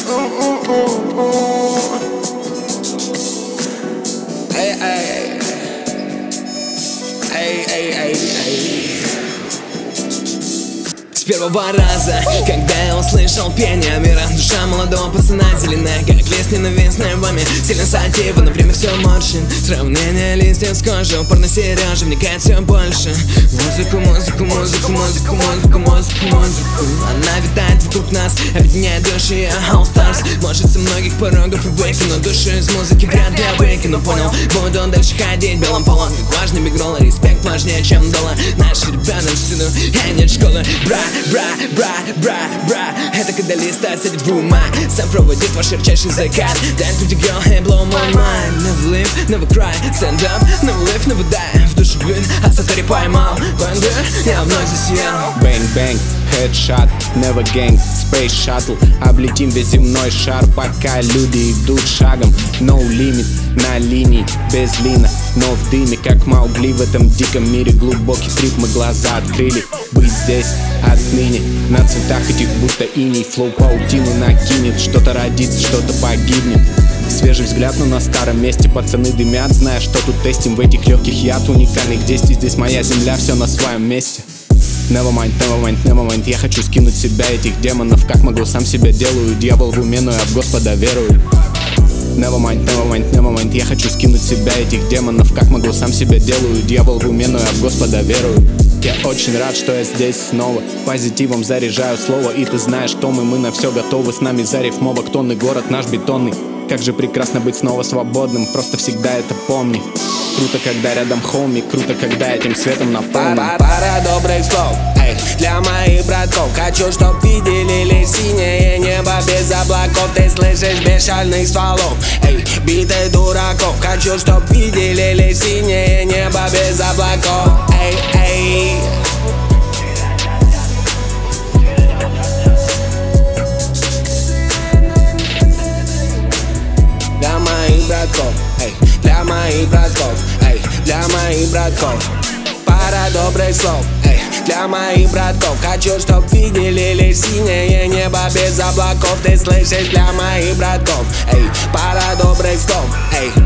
Эй, эй, эй, эй, эй, эй. С первого раза, когда я услышал пение мира, душа молодого пацана зеленая, как лист ненавистный вами. Сильно сатива, например, все морщин. Сравнение листьев с кожей, упорно сережи вникает все больше. Музыку, музыку, музыку, музыку, музыку, музыку, музыку. Она витает вокруг нас, объединяет души, я All Stars. Может, со многих порогов и выкину души из музыки, вряд ли я выкину, понял. Буду дальше ходить белым полом, важный бигролл, респект важнее, чем доллар. Наши ребята всюду, эй, нет школы, бра. Это когда листа сидит в ума, сам проводит ваш ярчайший закат. Dance with the girl and blow my mind. Never live, never cry, stand up, never live, never die. В душу блин, а Сатори поймал бэнгер, я вновь засиял. Bang bang, headshot, never gang, space shuttle. Облетим весь земной шар, пока люди идут шагом. No limit, на линии, без лина, но в дыме, как Маугли в этом диком мире. Глубокий трип, мы глаза открыли. Быть здесь отныне, на цветах этих будто иней. Флоу паутину накинет, что-то родится, что-то погибнет. Свежий взгляд, но на старом месте пацаны дымят, зная, что тут тестим. В этих легких яд уникальных действий. Здесь моя земля, все на своем месте. Never mind, never mind, never mind. Я хочу скинуть с себя этих демонов. Как могу, сам себя делаю. Дьявол в уме, но я в Господа верую. Never mind, never mind, never mind. Я хочу скинуть с себя этих демонов. Как могу, сам себя делаю. Дьявол в уме, но я в Господа верую. Я очень рад, что я здесь снова. Позитивом заряжаю слово. И ты знаешь, что мы на все готовы. С нами за рифмовок тонны, город наш бетонный. Как же прекрасно быть снова свободным. Просто всегда это помни. Круто, когда рядом хоми. Круто, когда этим светом наполнен. Пара добрых слов, эй, для моих братков. Хочу, чтоб видели синее небо без облаков. Ты слышишь бешеных стволов, эй, биты дураков. Хочу, чтоб видели синее небо без облаков, эй, эй. Для моих братков, эй, для моих братков, эй, для моих братков. Пара добрых слов, эй, для моих братков. Хочу, чтоб видели синее небо без облаков. Ты слышишь, для моих братков, эй, пара добрых слов, эй.